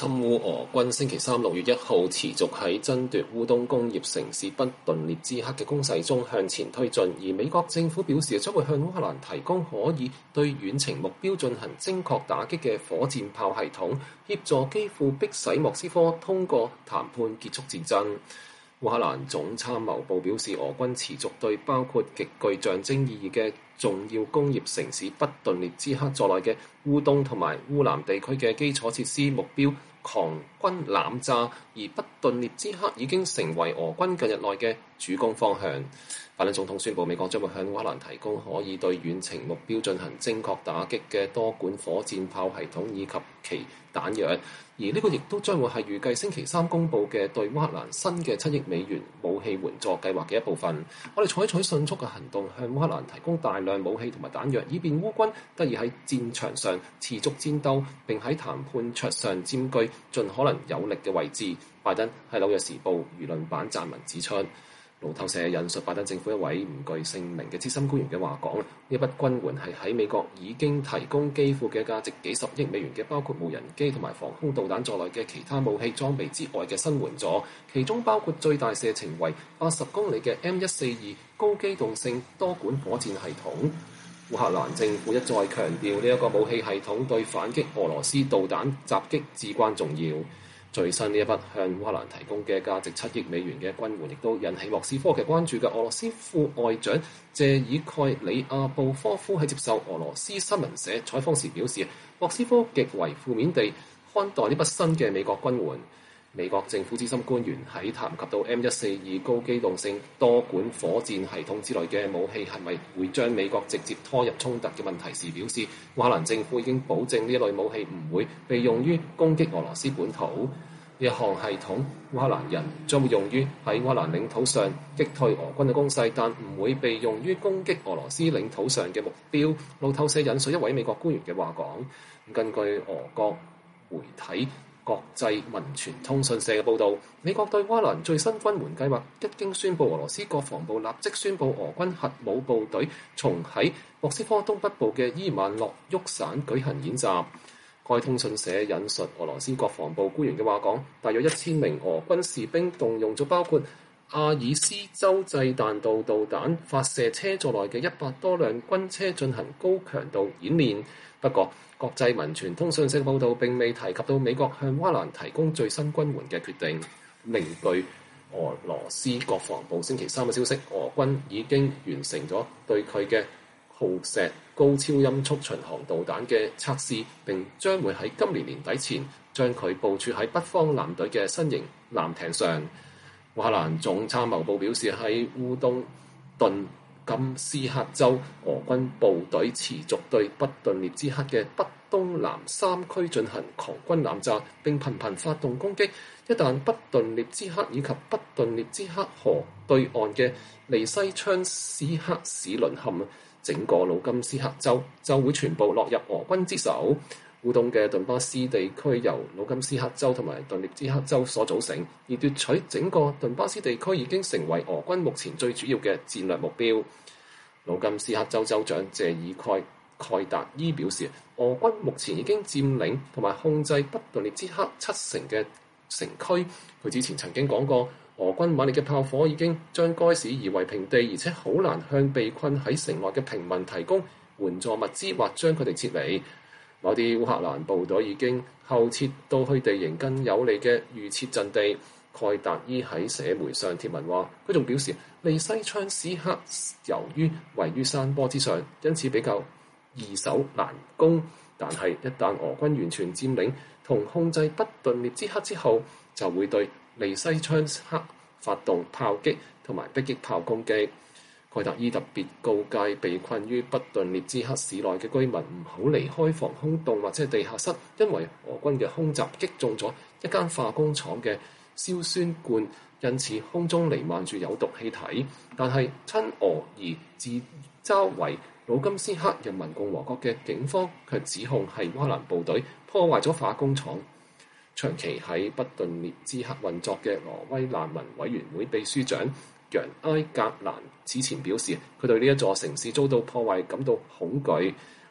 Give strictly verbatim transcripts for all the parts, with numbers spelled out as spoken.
侵烏俄軍星期三六月一號持續喺爭奪烏東工業城市不頓涅茨克嘅攻勢中向前推進，而美國政府表示將會向烏克蘭提供可以對遠程目標進行精確打擊嘅火箭炮系統，協助基輔迫使莫斯科通過談判結束戰爭。烏克蘭總參謀部表示，俄軍持續對包括極具象徵意義嘅重要工業城市不頓涅茨克在內嘅烏東同埋烏南地區嘅基礎設施目標狂轟濫炸，而不頓涅茨克已經成為俄軍近日內嘅主攻方向。拜登總統宣布，美國將會向烏克蘭提供可以對遠程目標進行精確打擊嘅多管火箭炮系統以及其彈藥，而呢個亦都將會係預計星期三公佈嘅對烏克蘭新嘅七億美元武器援助計劃嘅一部分。我哋採取迅速嘅行動，向烏克蘭提供大量武器同埋彈藥，以便烏軍得以喺戰場上持續戰鬥，並喺談判桌上佔據盡可能有力嘅位置。拜登喺紐約時報輿論版撰文指出。路透社引述拜登政府一位唔具姓名嘅資深官員嘅話講，呢一筆軍援係喺美國已經提供基輔嘅價值幾十億美元嘅包括無人機同埋防空導彈在內嘅其他武器裝備之外嘅新援助，其中包括最大射程為八十公里嘅 M 一四二高機動性多管火箭系統。烏克蘭政府一再強調呢一個武器系統對反擊俄羅斯導彈襲擊至關重要。最新呢一筆向烏克蘭提供嘅價值七億美元嘅軍援，亦都引起莫斯科嘅關注嘅俄羅斯副外長謝爾蓋里亞布科夫喺接受俄羅斯新聞社採訪時表示，莫斯科極為負面地看待呢筆新嘅美國軍援。美國政府資深官員喺談及到 M 一四二高機動性多管火箭系統之類嘅武器係咪會將美國直接拖入衝突嘅問題時表示，烏克蘭政府已經保證呢類武器唔會被用於攻擊俄羅斯本土。呢一項系統，烏克蘭人將會用於喺烏克蘭領土上擊退俄軍嘅攻勢，但唔會被用於攻擊俄羅斯領土上嘅目標。路透社引述一位美國官員嘅話講，根據俄國媒體國際民傳通訊社嘅報導，美國對烏克蘭最新軍援計劃一經宣布，俄羅斯國防部立即宣布俄軍核武部隊從喺莫斯科東北部嘅伊萬諾沃省舉行演習。該通訊社引述俄羅斯國防部官員嘅話講，大約一千名俄軍士兵動用咗包括阿爾斯洲際彈道導彈發射車在內嘅一百多輛軍車進行高強度演練。不過，國際民傳通訊社報導並未提及到美國向烏克蘭提供最新軍援嘅決定。另據俄羅斯國防部星期三嘅消息，俄軍已經完成咗對佢嘅浩石高超音速巡航導彈嘅測試，並將會喺今年年底前將佢部署喺北方艦隊嘅新型艦艇上。烏克蘭總參謀部表示，喺烏東頓金斯克州，俄軍部隊持續對不頓涅茨克嘅北東南三區進行狂轟濫炸，並頻頻發動攻擊。一旦不頓涅茨克以及不頓涅茨克河對岸嘅利西昌斯克市淪陷，整個盧甘斯克州就會全部落入俄軍之手。烏東嘅頓巴斯地區由盧甘斯克州同埋頓涅茨克州所組成，而奪取整個頓巴斯地區已經成為俄軍目前最主要嘅戰略目標。盧甘斯克州州長謝爾蓋蓋達伊表示，俄軍目前已經佔領同埋控制不頓涅茨克七成嘅城區。佢之前曾經講過，俄軍猛烈嘅炮火已經將該市夷為平地，而且好難向被困喺城內嘅平民提供援助物資或將佢哋撤離。某啲烏克蘭部隊已經後撤到去地形更有利嘅預設陣地。蓋達伊喺社媒上貼文話，佢仲表示利西昌斯克由於位於山坡之上，因此比較易守難攻。但係一旦俄軍完全佔領同控制不頓涅茨克之後，就會對利西昌斯克發動炮擊同埋迫擊炮攻擊。蓋達伊特別告誡被困於不頓涅茨克市內嘅居民唔好離開防空洞或者地下室，因為俄軍嘅空襲擊中咗一間化工廠嘅硝酸罐，因此空中彌漫住有毒氣體。但係親俄而自嘲為盧甘斯克人民共和國嘅警方卻指控係烏克蘭部隊破壞咗化工廠。長期喺不頓涅茨克運作嘅挪威難民委員會秘書長楊埃格蘭此前表示，佢對呢一座城市遭到破壞感到恐懼。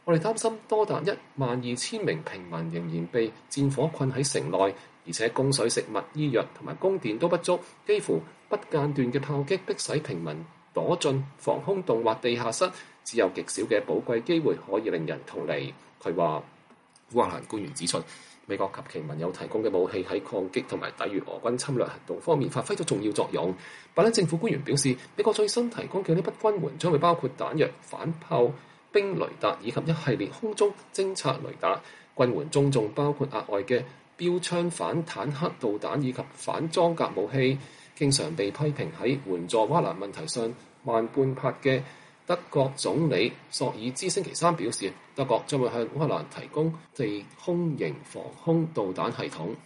我哋擔心多達一萬二千名平民仍然被戰火困喺城內，而且供水、食物、醫藥同埋供電都不足，幾乎不間斷嘅炮擊迫使平民躲進防空洞或地下室，只有極少嘅寶貴機會可以令人逃離。佢話，烏克蘭官員指出，美國及其盟友提供嘅武器喺抗擊同埋抵禦俄軍侵略行動方面發揮咗重要作用。拜登政府官員表示，美國最新提供嘅呢筆軍援將會包括彈藥、反炮兵雷達以及一系列空中偵察雷達。軍援中仲包括額外嘅標槍反坦克導彈以及反裝甲武器。經常被批評喺援助烏克蘭問題上慢半拍嘅德國總理朔爾茲星期三表示，德國將會向烏克蘭提供地空型防空導彈系統。